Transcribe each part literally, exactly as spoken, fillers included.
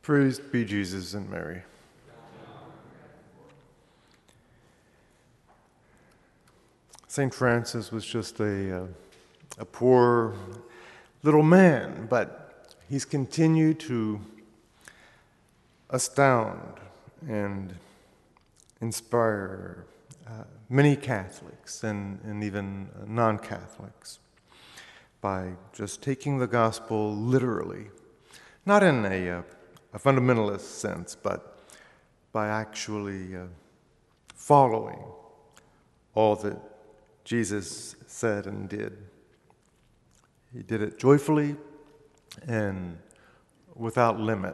Praised be Jesus and Mary. Saint Francis was just a, uh, a poor little man, but he's continued to astound and inspire uh, many Catholics and, and even non-Catholics by just taking the gospel literally, not in a, uh, a fundamentalist sense, but by actually uh, following all that Jesus said and did. He did it joyfully and without limit.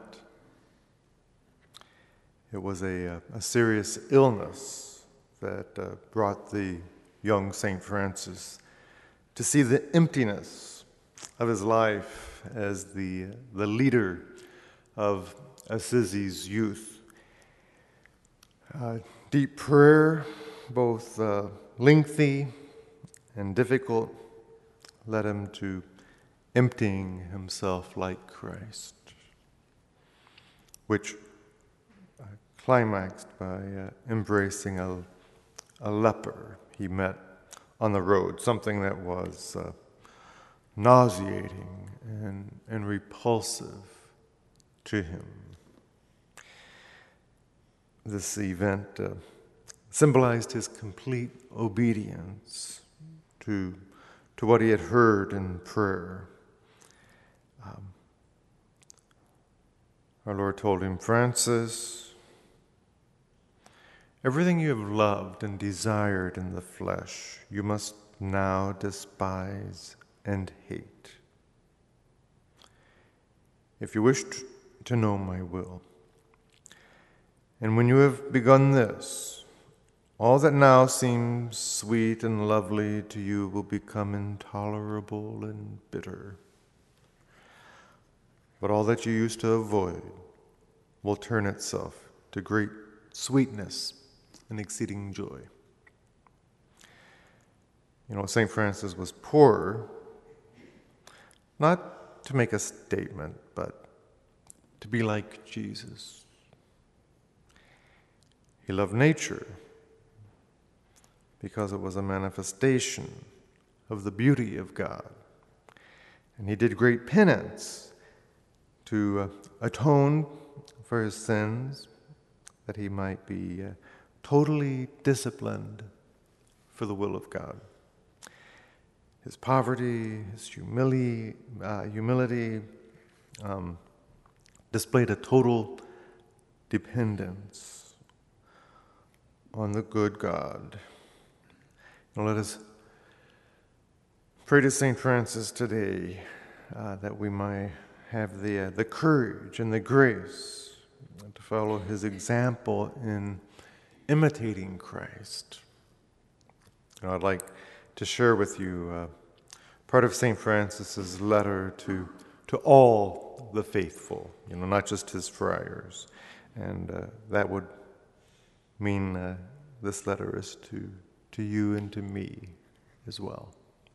It was a, a serious illness that uh, brought the young Saint Francis to see the emptiness of his life as the, the leader of Assisi's youth. Uh, deep prayer, both uh, lengthy and difficult, led him to emptying himself like Christ, which uh, climaxed by uh, embracing a, a leper he met on the road, something that was uh, nauseating and, and repulsive to him. This event uh, symbolized his complete obedience to, to what he had heard in prayer. Um, our Lord told him, "Francis, everything you have loved and desired in the flesh, you must now despise and hate. If you wish to know my will, and when you have begun this, all that now seems sweet and lovely to you will become intolerable and bitter. But all that you used to avoid will turn itself to great sweetness and exceeding joy." You know, Saint Francis was poor, not to make a statement, but to be like Jesus. He loved nature because it was a manifestation of the beauty of God. And he did great penance to uh, atone for his sins, that he might be uh, totally disciplined for the will of God. His poverty, his humili- uh, humility um, displayed a total dependence on the good God. Now let us pray to Saint Francis today uh, that we might have the, uh, the courage and the grace to follow his example in imitating Christ. You know, I'd like to share with you uh, part of Saint Francis's letter to, to all the faithful, you know, not just his friars. And uh, that would mean uh, this letter is to, to you and to me as well.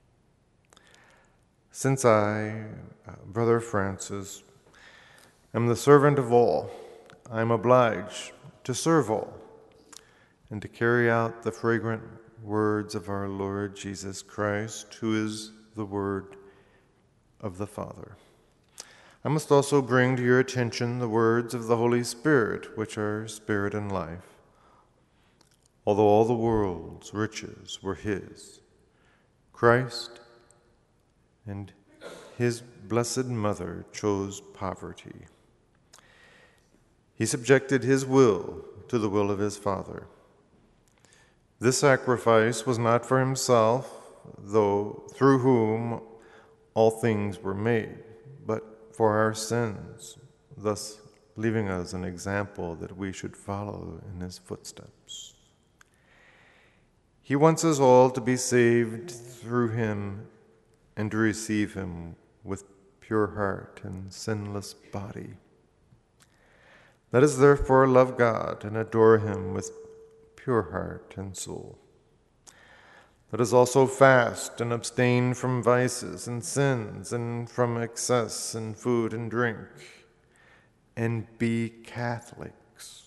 "Since I, uh, Brother Francis, am the servant of all, I am obliged to serve all and to carry out the fragrant words of our Lord Jesus Christ, who is the Word of the Father. I must also bring to your attention the words of the Holy Spirit, which are spirit and life. Although all the world's riches were his, Christ and his blessed mother chose poverty. He subjected his will to the will of his Father. This sacrifice was not for himself, though through whom all things were made, but for our sins, thus leaving us an example that we should follow in his footsteps. He wants us all to be saved through him and to receive him with pure heart and sinless body. Let us therefore love God and adore him with pure heart and soul. Let us also fast and abstain from vices and sins and from excess in food and drink. and be Catholics.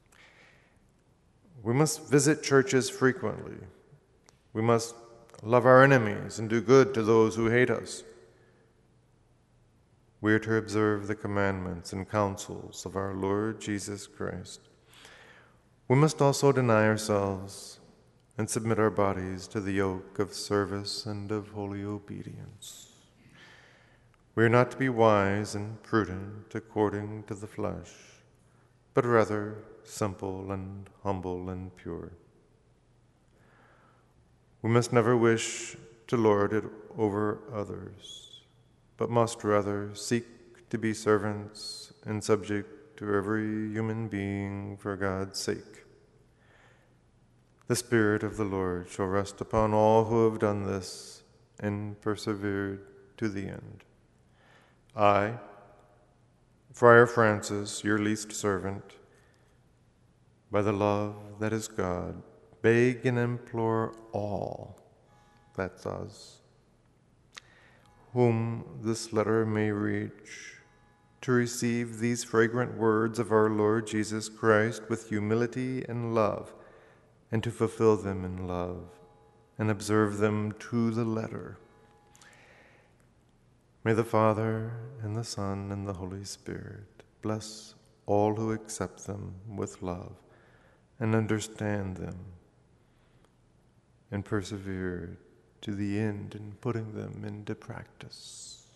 We must visit churches frequently. We must love our enemies and do good to those who hate us. We are to observe the commandments and counsels of our Lord Jesus Christ. We must also deny ourselves and submit our bodies to the yoke of service and of holy obedience. We are not to be wise and prudent according to the flesh, but rather simple and humble and pure. We must never wish to lord it over others, but must rather seek to be servants and subject to every human being for God's sake. The Spirit of the Lord shall rest upon all who have done this and persevered to the end. I, Friar Francis, your least servant, by the love that is God, beg and implore all, that's us, whom this letter may reach, to receive these fragrant words of our Lord Jesus Christ with humility and love, and to fulfill them in love, and observe them to the letter. May the Father, and the Son, and the Holy Spirit bless all who accept them with love, and understand them, and persevere to the end in putting them into practice.